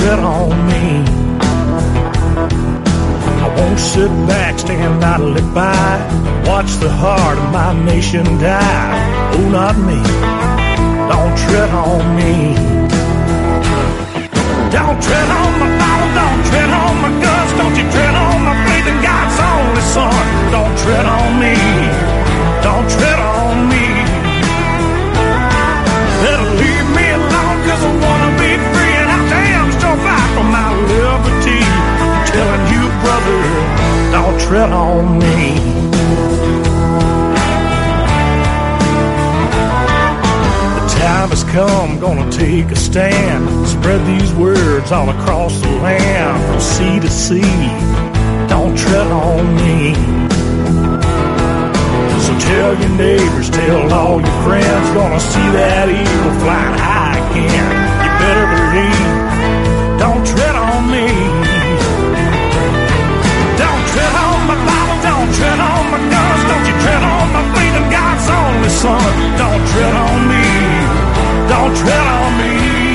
tread on me. I won't sit back, stand idly by, watch the heart of my nation die. Oh, not me. Don't tread on me. Don't tread on my Bible, don't tread on my guts, don't you tread on my faith in God's only Son. Don't tread on me, don't tread on me. Better leave me alone, cause I wanna be free, and I damn sure fight for my liberty. I'm telling you, brother, don't tread on me. Time has come, gonna take a stand, spread these words all across the land, from sea to sea. Don't tread on me. So tell your neighbors, tell all your friends, gonna see that eagle flying high again. You better believe, don't tread on me. Don't tread on my Bible, don't tread on my guns, don't you tread on my faith in God's only Son. Don't tread on me. Don't tread on me.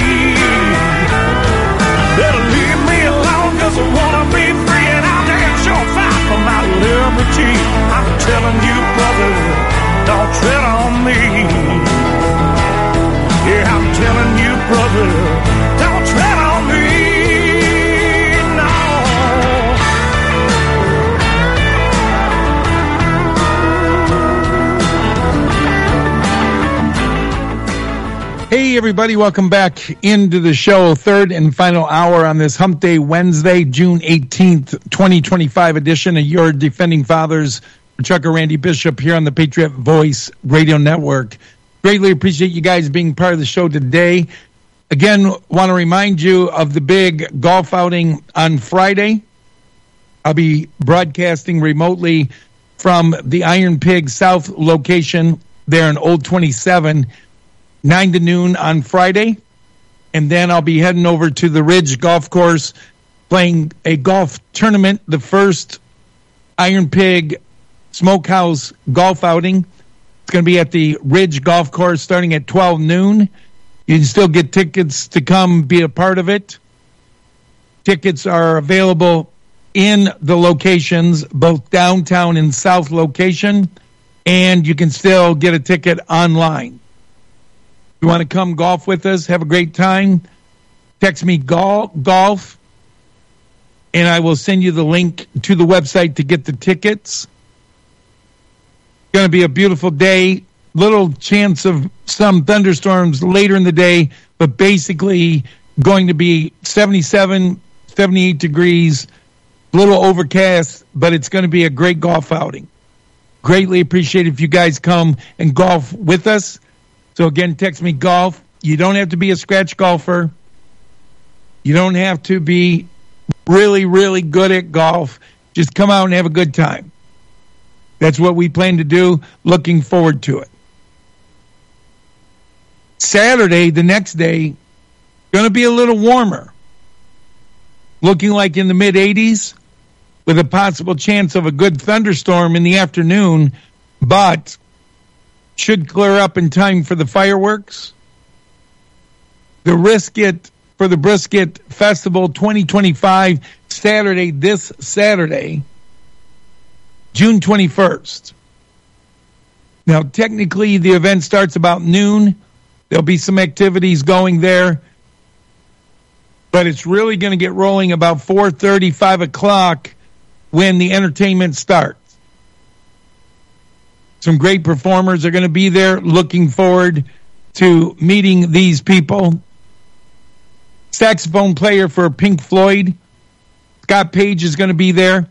Better leave me alone, cause I wanna be free, and I'll damn sure fight for my liberty. I'm telling you, brother, don't tread on me. Yeah, I'm telling you, brother, don't tread on me. No. Hey, everybody, welcome back into the show. Third and final hour on this Hump Day Wednesday, June 18th, 2025 edition of Your Defending Fathers. Chuck or Randy Bishop here on the Patriot Voice Radio Network. Greatly appreciate you guys being part of the show today. Again, want to remind you of the big golf outing on Friday. I'll be broadcasting remotely from the Iron Pig South location there in Old 27, 9 to noon on Friday, and then I'll be heading over to the Ridge Golf Course playing a golf tournament, the first Iron Pig Smokehouse golf outing. It's going to be at the Ridge Golf Course starting at 12 noon. You can still get tickets to come be a part of it. Tickets are available in the locations, both downtown and south location, and you can still get a ticket online. You want to come golf with us, have a great time, text me golf, and I will send you the link to the website to get the tickets. Going to be a beautiful day, little chance of some thunderstorms later in the day, but basically going to be 77, 78 degrees, a little overcast, but it's going to be a great golf outing. Greatly appreciate if you guys come and golf with us. So, again, text me golf. You don't have to be a scratch golfer. You don't have to be really, really good at golf. Just come out and have a good time. That's what we plan to do. Looking forward to it. Saturday, the next day, going to be a little warmer. Looking like in the mid-80s with a possible chance of a good thunderstorm in the afternoon, but should clear up in time for the fireworks. The Brisket for the Brisket Festival 2025, Saturday, this Saturday, June 21st. Now, technically, the event starts about noon. There'll be some activities going there, but it's really going to get rolling about 4:30, 5 o'clock when the entertainment starts. Some great performers are going to be there. Looking forward to meeting these people. Saxophone player for Pink Floyd, Scott Page, is going to be there.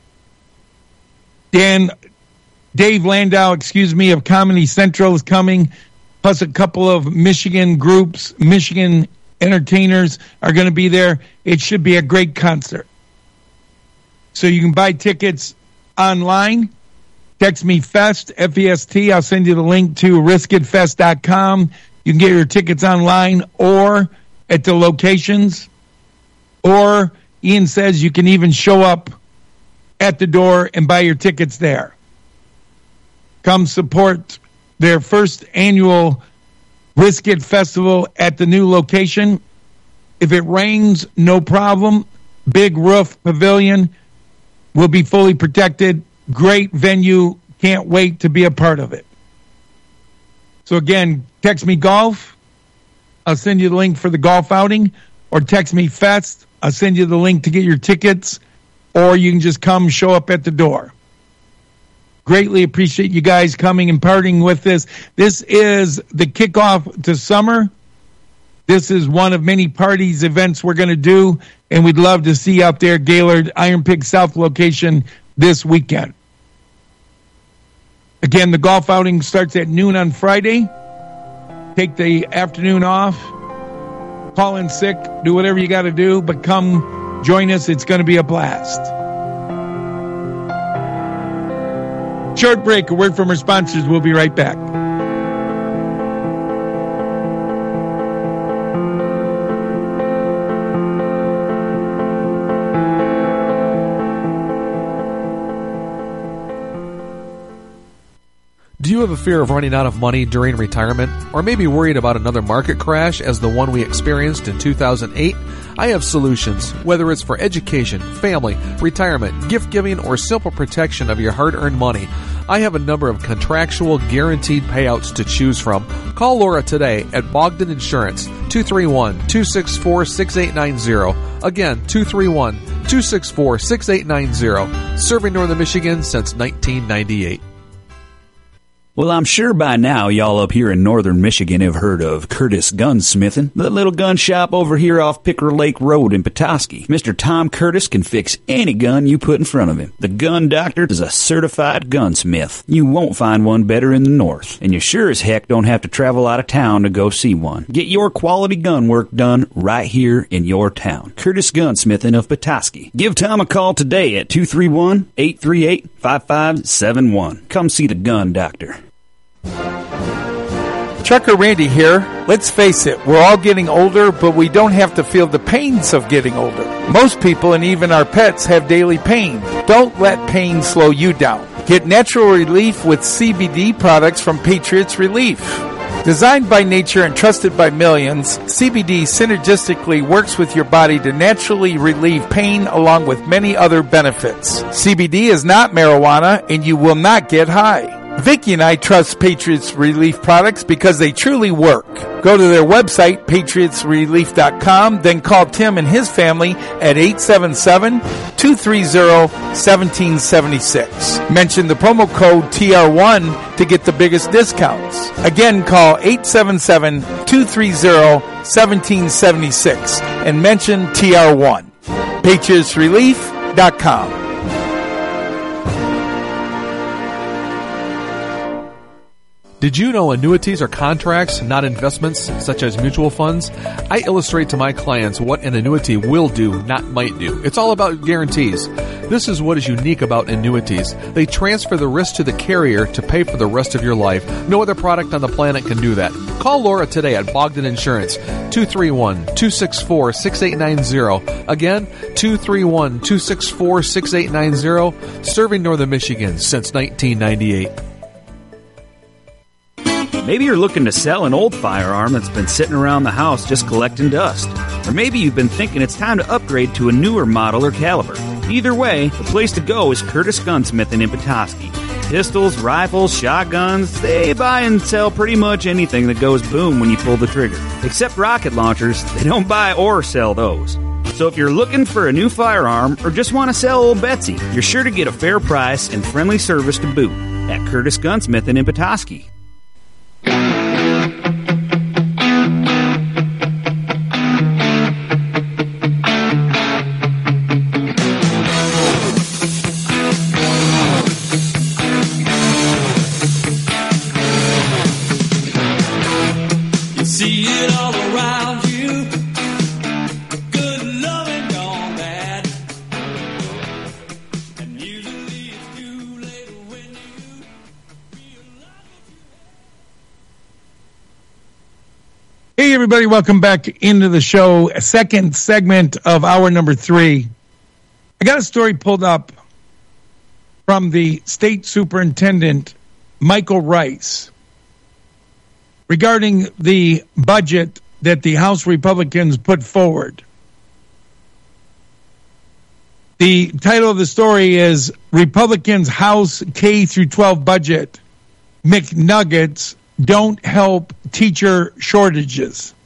Dave Landau, of Comedy Central is coming, plus a couple of Michigan groups, Michigan entertainers are going to be there. It should be a great concert. So you can buy tickets online. Text me FEST, F-E-S-T. I'll send you the link to riskitfest.com. You can get your tickets online or at the locations. Or Ian says you can even show up at the door and buy your tickets there. Come support their first annual Brisket Festival at the new location. If it rains, no problem. Big roof pavilion will be fully protected. Great venue. Can't wait to be a part of it. So again, text me golf. I'll send you the link for the golf outing. Or text me fest. I'll send you the link to get your tickets. Or you can just come show up at the door. Greatly appreciate you guys coming and partying with us. This is the kickoff to summer. This is one of many parties, events we're going to do, and we'd love to see you out there, Gaylord, Iron Pig South location this weekend. Again, the golf outing starts at noon on Friday. Take the afternoon off. Call in sick. Do whatever you got to do, but come join us. It's going to be a blast. Short break, a word from our sponsors. We'll be right back. Do you have a fear of running out of money during retirement? Or maybe worried about another market crash as the one we experienced in 2008? I have solutions, whether it's for education, family, retirement, gift giving, or simple protection of your hard-earned money. I have a number of contractual guaranteed payouts to choose from. Call Laura today at Bogdan Insurance, 231-264-6890. Again, 231-264-6890. Serving Northern Michigan since 1998. Well, I'm sure by now y'all up here in northern Michigan have heard of Curtis Gunsmithing, the little gun shop over here off Picker Lake Road in Petoskey. Mr. Tom Curtis can fix any gun you put in front of him. The Gun Doctor is a certified gunsmith. You won't find one better in the north, and you sure as heck don't have to travel out of town to go see one. Get your quality gun work done right here in your town. Curtis Gunsmithing of Petoskey. Give Tom a call today at 231-838-5571. Come see the Gun Doctor. Trucker Randy here. Let's face it, we're all getting older, but we don't have to feel the pains of getting older. Most people and even our pets have daily pain. Don't let pain slow you down. Get natural relief with CBD products from Patriots Relief. Designed by nature and trusted by millions, CBD synergistically works with your body to naturally relieve pain along with many other benefits. CBD is not marijuana and you will not get high. Vicki and I trust Patriots Relief products because they truly work. Go to their website, patriotsrelief.com, then call Tim and his family at 877-230-1776. Mention the promo code TR1 to get the biggest discounts. Again, call 877-230-1776 and mention TR1. patriotsrelief.com. Did you know annuities are contracts, not investments, such as mutual funds? I illustrate to my clients what an annuity will do, not might do. It's all about guarantees. This is what is unique about annuities. They transfer the risk to the carrier to pay for the rest of your life. No other product on the planet can do that. Call Laura today at Bogdan Insurance, 231-264-6890. Again, 231-264-6890, serving Northern Michigan since 1998. Maybe you're looking to sell an old firearm that's been sitting around the house just collecting dust. Or maybe you've been thinking it's time to upgrade to a newer model or caliber. Either way, the place to go is Curtis Gunsmithing in Petoskey. Pistols, rifles, shotguns, they buy and sell pretty much anything that goes boom when you pull the trigger. Except rocket launchers, they don't buy or sell those. So if you're looking for a new firearm or just want to sell old Betsy, you're sure to get a fair price and friendly service to boot at Curtis Gunsmithing in Petoskey. Hey, everybody, welcome back into the show. Second segment of hour number 3. I got a story pulled up from the state superintendent, Michael Rice, regarding the budget that the House Republicans put forward. The title of the story is Republicans' House K through 12 Budget McNuggets Don't Help Teacher Shortages.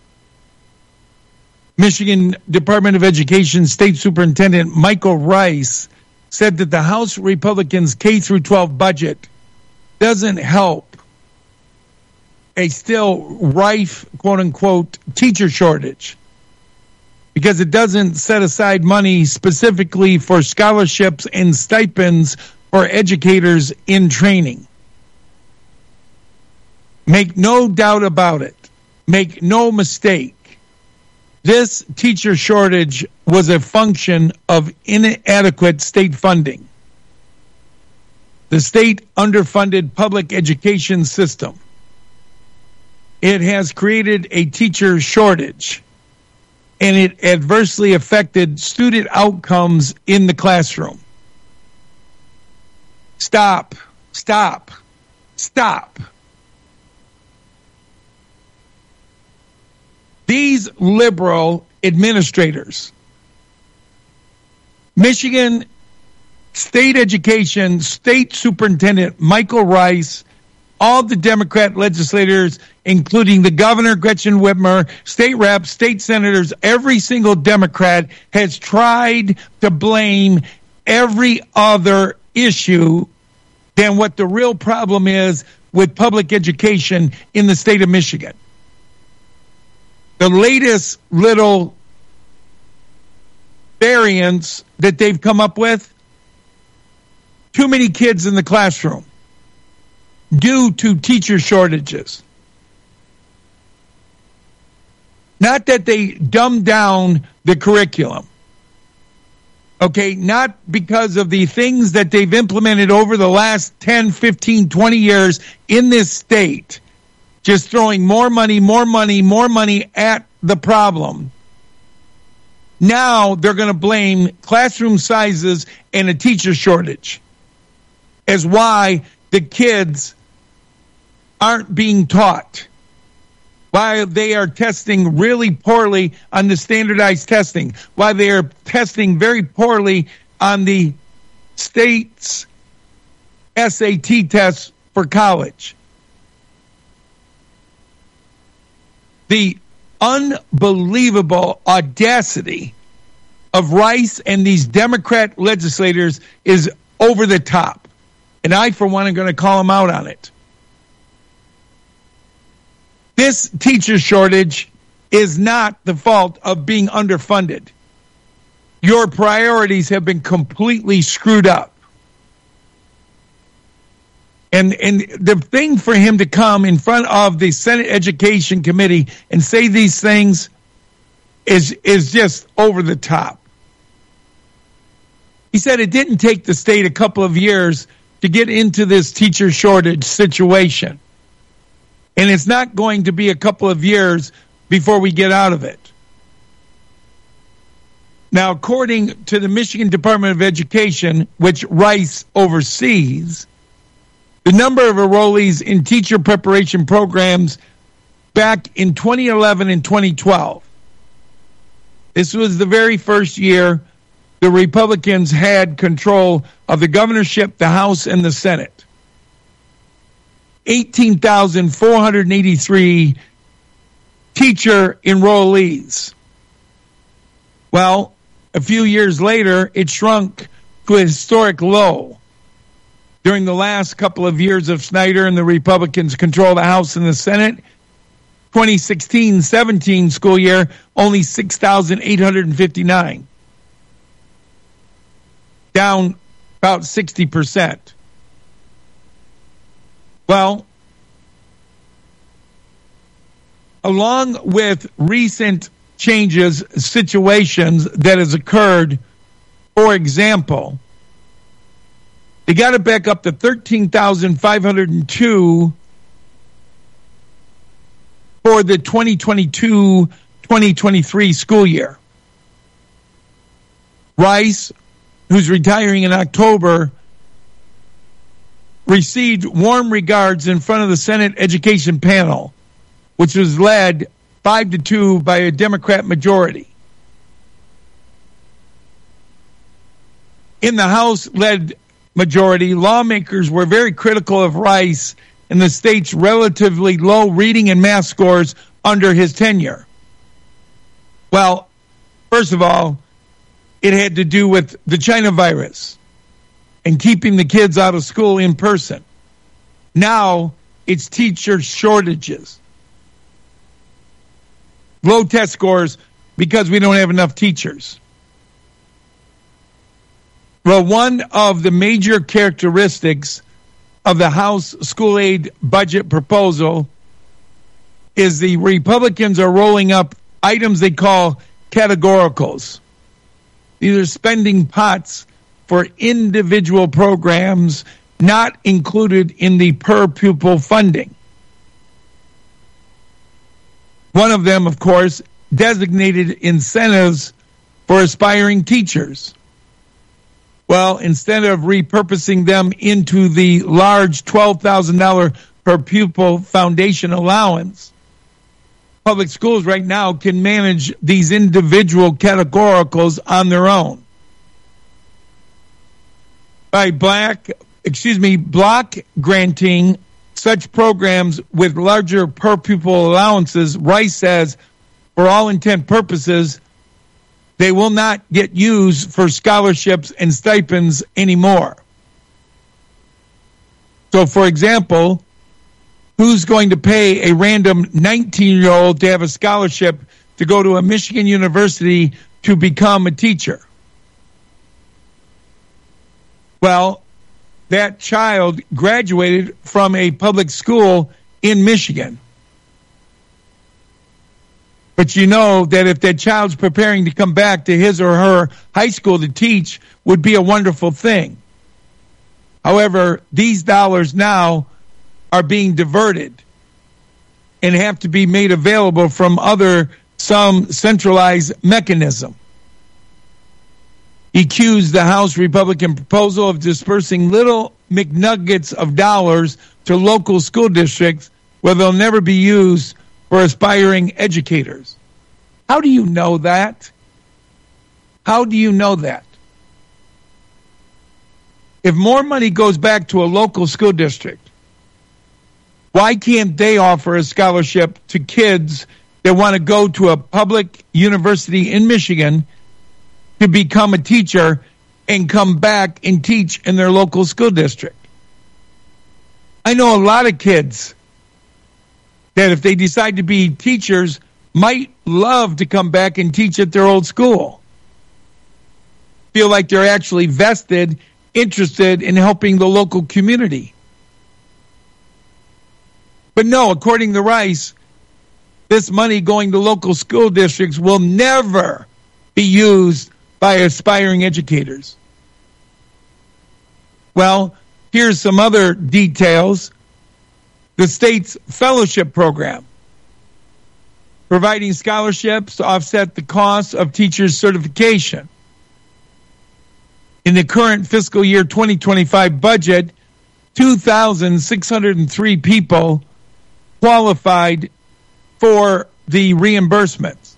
Michigan Department of Education State Superintendent Michael Rice said that the House Republicans' K through 12 budget doesn't help a still rife, quote-unquote, teacher shortage because it doesn't set aside money specifically for scholarships and stipends for educators in training. Make no doubt about it. Make no mistake. This teacher shortage was a function of inadequate state funding. The state underfunded public education system. It has created a teacher shortage, and it adversely affected student outcomes in the classroom. Stop. These liberal administrators, Michigan State Education State Superintendent Michael Rice, all the Democrat legislators, including the governor, Gretchen Whitmer, state reps, state senators, every single Democrat has tried to blame every other issue than what the real problem is with public education in the state of Michigan. The latest little variants that they've come up with, too many kids in the classroom due to teacher shortages. Not that they dumbed down the curriculum. Okay, not because of the things that they've implemented over the last 10, 15, 20 years in this state. Just throwing more money at the problem. Now they're going to blame classroom sizes and a teacher shortage as why the kids aren't being taught, why they are testing really poorly on the standardized testing, why they are testing very poorly on the state's SAT tests for college. The unbelievable audacity of Rice and these Democrat legislators is over the top. And I, for one, am going to call them out on it. This teacher shortage is not the fault of being underfunded. Your priorities have been completely screwed up. And the thing for him to come in front of the Senate Education Committee and say these things is just over the top. He said it didn't take the state a couple of years to get into this teacher shortage situation. And it's not going to be a couple of years before we get out of it. Now, according to the Michigan Department of Education, which Rice oversees, the number of enrollees in teacher preparation programs back in 2011 and 2012. This was the very first year the Republicans had control of the governorship, the House, and the Senate. 18,483 teacher enrollees. Well, a few years later, it shrunk to a historic low. During the last couple of years of Snyder and the Republicans control the House and the Senate, 2016-17 school year, only 6,859. Down about 60%. Well, along with recent changes, situations that has occurred, for example, they got it back up to 13,502 for the 2022-2023 school year. Rice, who's retiring in October, received warm regards in front of the Senate Education Panel, which was led 5-2 by a Democrat majority. In the House-led majority, lawmakers were very critical of Rice and the state's relatively low reading and math scores under his tenure. Well, first of all, it had to do with the China virus and keeping the kids out of school in person. Now it's teacher shortages. Low test scores because we don't have enough teachers. Well, one of the major characteristics of the House school aid budget proposal is the Republicans are rolling up items they call categoricals. These are spending pots for individual programs not included in the per pupil funding. One of them, of course, designated incentives for aspiring teachers. Well, instead of repurposing them into the large $12,000 per pupil foundation allowance, public schools right now can manage these individual categoricals on their own. By block granting such programs with larger per pupil allowances, Rice says, for all intent purposes, they will not get used for scholarships and stipends anymore. So, for example, who's going to pay a random 19-year-old to have a scholarship to go to a Michigan university to become a teacher? Well, that child graduated from a public school in Michigan. But you know that if that child's preparing to come back to his or her high school to teach, would be a wonderful thing. However, these dollars now are being diverted and have to be made available from some centralized mechanism. He accused the House Republican proposal of dispersing little McNuggets of dollars to local school districts where they'll never be used for aspiring educators. How do you know that? How do you know that? If more money goes back to a local school district, why can't they offer a scholarship to kids that want to go to a public university in Michigan to become a teacher and come back and teach in their local school district? I know a lot of kids that if they decide to be teachers might love to come back and teach at their old school. Feel like they're actually vested, interested in helping the local community. But no, according to Rice, this money going to local school districts will never be used by aspiring educators. Well, here's some other details. The state's fellowship program, providing scholarships to offset the cost of teachers' certification. In the current fiscal year 2025 budget, 2,603 people qualified for the reimbursements.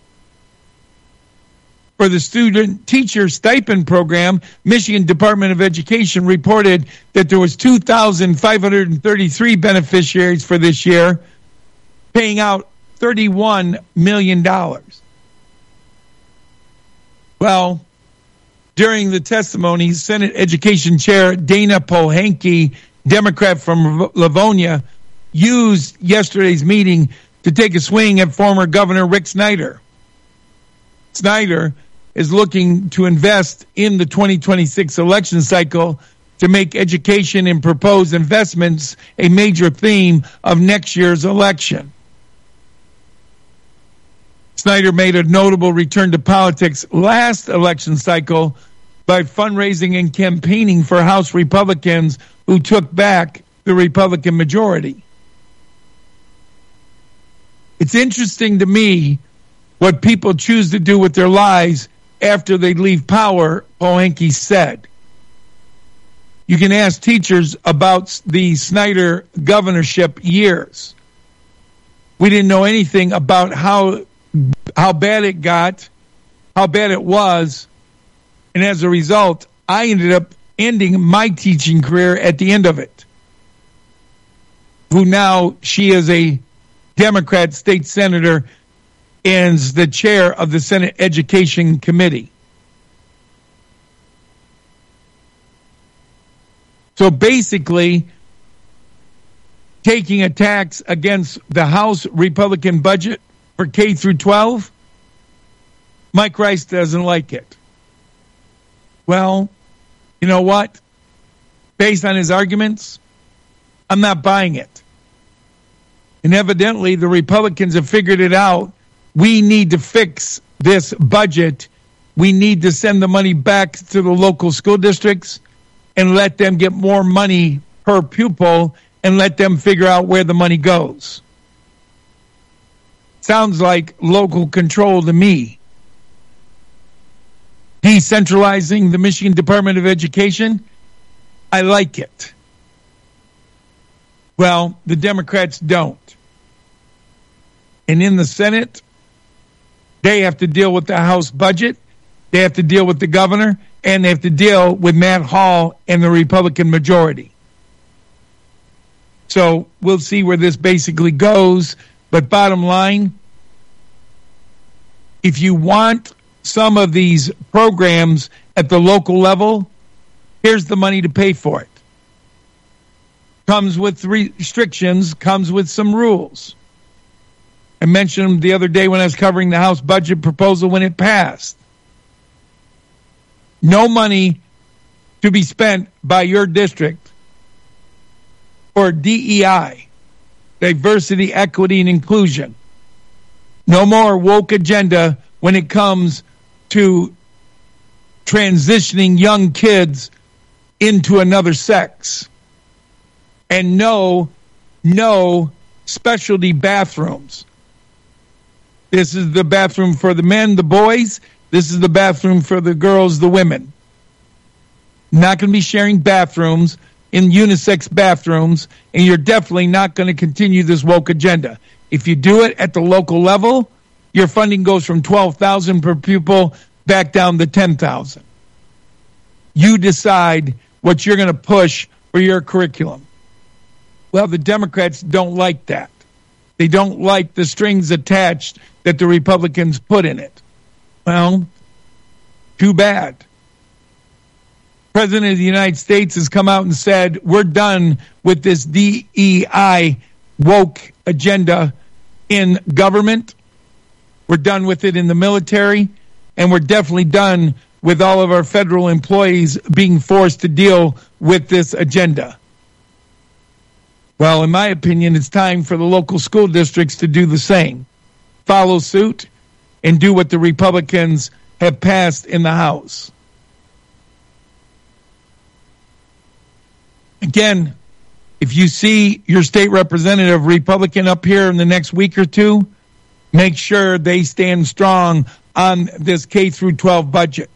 For the student teacher stipend program, Michigan Department of Education reported that there was 2,533 beneficiaries for this year, paying out $31 million. Well, during the testimony, Senate Education Chair Dana Pohanke, Democrat from Livonia, used yesterday's meeting to take a swing at former Governor Rick Snyder. Snyder is looking to invest in the 2026 election cycle to make education and proposed investments a major theme of next year's election. Snyder made a notable return to politics last election cycle by fundraising and campaigning for House Republicans who took back the Republican majority. It's interesting to me what people choose to do with their lives after they leave power, Pohanke said. You can ask teachers about the Snyder governorship years. We didn't know anything about how bad it got, how bad it was. And as a result, I ended up ending my teaching career at the end of it. Who now, she is a Democrat state senator and is the chair of the Senate Education Committee. So basically, taking a tax against the House Republican budget for K through 12, Mike Rice doesn't like it. Well, you know what? Based on his arguments, I'm not buying it. And evidently, the Republicans have figured it out. We need to fix this budget. We need to send the money back to the local school districts and let them get more money per pupil and let them figure out where the money goes. Sounds like local control to me. Decentralizing the Michigan Department of Education, I like it. Well, the Democrats don't. And in the Senate, they have to deal with the House budget, they have to deal with the governor, and they have to deal with Matt Hall and the Republican majority. So we'll see where this basically goes. But bottom line, if you want some of these programs at the local level, here's the money to pay for it. Comes with restrictions, comes with some rules. I mentioned them the other day when I was covering the House budget proposal when it passed. No money to be spent by your district for DEI, diversity, equity, and inclusion. No more woke agenda when it comes to transitioning young kids into another sex. And no specialty bathrooms. This is the bathroom for the men, the boys. This is the bathroom for the girls, the women. Not going to be sharing bathrooms in unisex bathrooms, and you're definitely not going to continue this woke agenda. If you do it at the local level, your funding goes from $12,000 per pupil back down to $10,000. You decide what you're going to push for your curriculum. Well, the Democrats don't like that. They don't like the strings attached that the Republicans put in it. Well, too bad. President of the United States has come out and said, we're done with this DEI woke agenda in government. We're done with it in the military. And we're definitely done with all of our federal employees being forced to deal with this agenda. Well, in my opinion, it's time for the local school districts to do the same. Follow suit and do what the Republicans have passed in the House. Again, if you see your state representative Republican up here in the next week or two, make sure they stand strong on this K through 12 budget.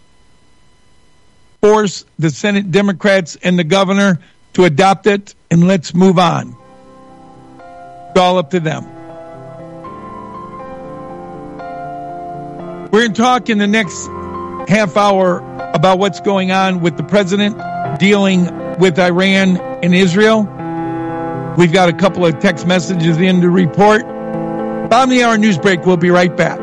Force the Senate Democrats and the governor to adopt it, and let's move on. It's all up to them. We're going to talk in the next half hour about what's going on with the president dealing with Iran and Israel. We've got a couple of text messages in to report. Bottom of the hour news break. We'll be right back.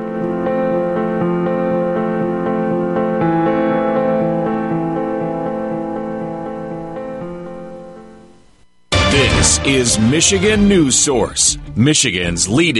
This is Michigan News Source, Michigan's leading